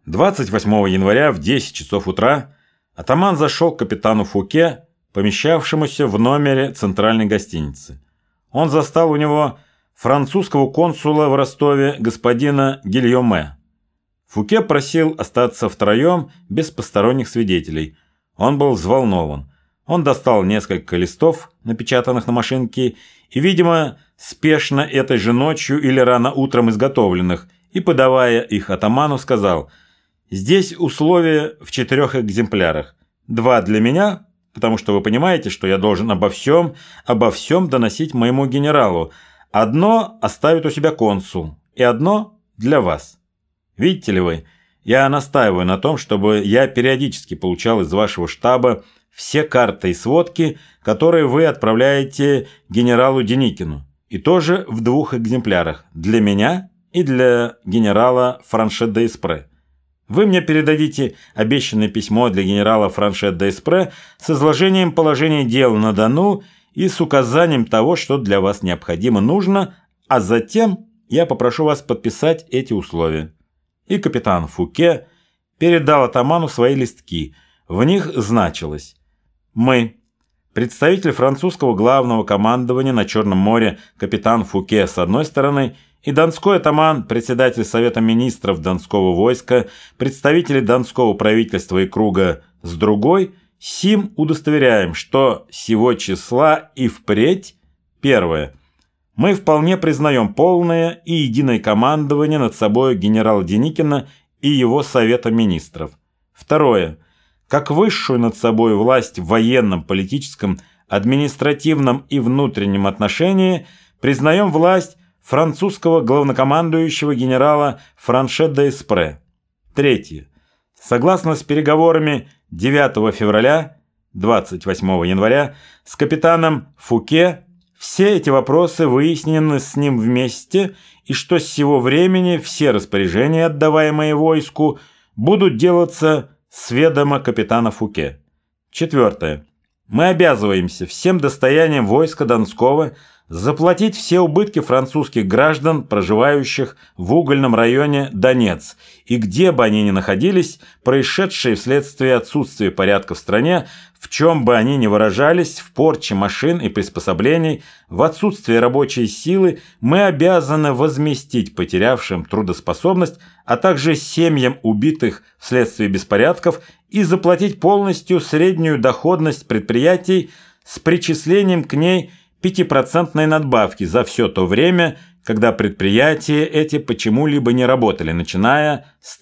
28 января в 10 часов утра атаман зашел к капитану Фуке, помещавшемуся в номере центральной гостиницы. Он застал у него французского консула в Ростове господина Гильоме. Фуке просил остаться втроем без посторонних свидетелей. Он был взволнован. Он достал несколько листов, напечатанных на машинке, и, видимо, спешно этой же ночью или рано утром изготовленных, и, подавая их атаману, сказал: «Здесь условия в 4 экземплярах. 2 для меня, потому что вы понимаете, что я должен обо всем доносить моему генералу. 1 оставит у себя консул, и 1 для вас. Видите ли вы, я настаиваю на том, чтобы я периодически получал из вашего штаба все карты и сводки, которые вы отправляете генералу Деникину, и тоже в 2 экземплярах, для меня и для генерала Франшет-д'Эспре. Вы мне передадите обещанное письмо для генерала Франшет-д'Эспре с изложением положения дел на Дону и с указанием того, что для вас необходимо нужно, а затем я попрошу вас подписать эти условия». И капитан Фуке передал атаману свои листки. В них значилось: «Мы, представитель французского главного командования на Черном море капитан Фуке с одной стороны и донской атаман, председатель Совета министров Донского войска, представители Донского правительства и круга с другой, сим удостоверяем, что сего числа и впредь: первое. Мы вполне признаем полное и единое командование над собой генерала Деникина и его Совета министров. Второе. Как высшую над собой власть в военном, политическом, административном и внутреннем отношении признаем власть французского главнокомандующего генерала Франшет-д'Эспре. Третье. Согласно с переговорами 9 февраля, 28 января с капитаном Фуке, все эти вопросы выяснены с ним вместе, и что с сего времени все распоряжения, отдаваемые войску, будут делаться с ведома капитана Фуке. Четвертое. Мы обязываемся всем достоянием войска Донского заплатить все убытки французских граждан, проживающих в угольном районе Донец, и где бы они ни находились, происшедшие вследствие отсутствия порядка в стране, в чем бы они ни выражались, в порче машин и приспособлений, в отсутствии рабочей силы, мы обязаны возместить потерявшим трудоспособность, а также семьям убитых вследствие беспорядков и заплатить полностью среднюю доходность предприятий с причислением к ней 5% надбавки за все то время, когда предприятия эти почему-либо не работали, начиная с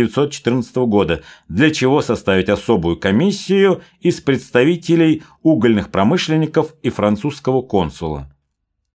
1914 года, для чего составить особую комиссию из представителей угольных промышленников и французского консула.